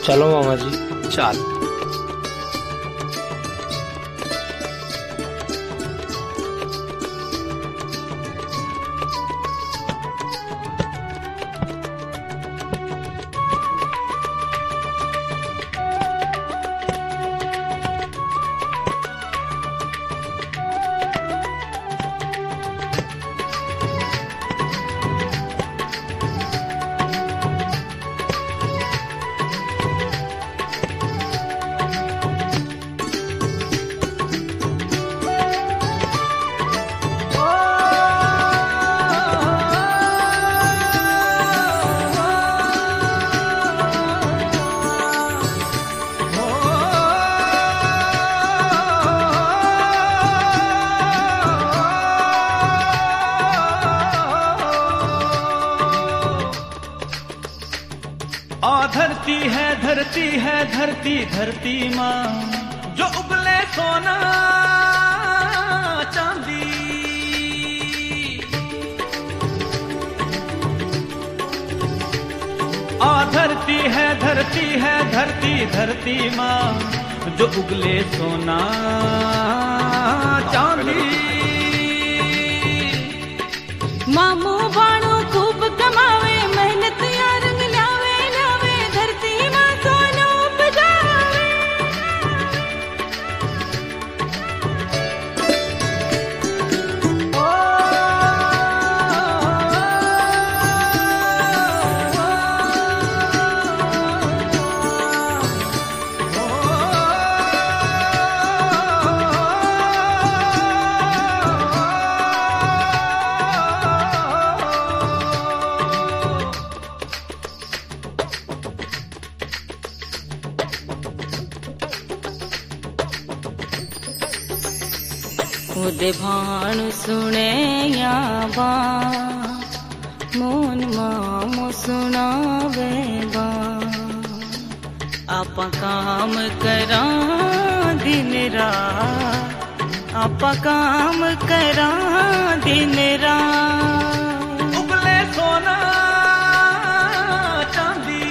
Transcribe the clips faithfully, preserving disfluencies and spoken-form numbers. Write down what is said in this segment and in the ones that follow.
चलो मामा जी। चल। आ धरती है धरती है धरती धरती माँ जो उबले सोना चांदी। आ धरती है धरती है धरती धरती माँ जो उगले सोना चांदी। मामू बाणो खूब कमावे मेहनत यार मिलावे लावे धरती माँ सोना उपजावे। ओ, उदे भाण सुने या बा मोन मामो सुनावे बा। आपा काम करा दिन रात आपा काम करा दिन रात। उबले सोना चांदी।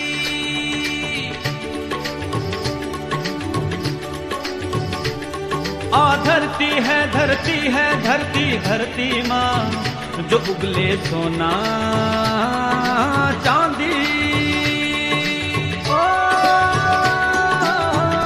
आ धरती है धरती है धरती धरती माँ जो उगले सोना चांदी।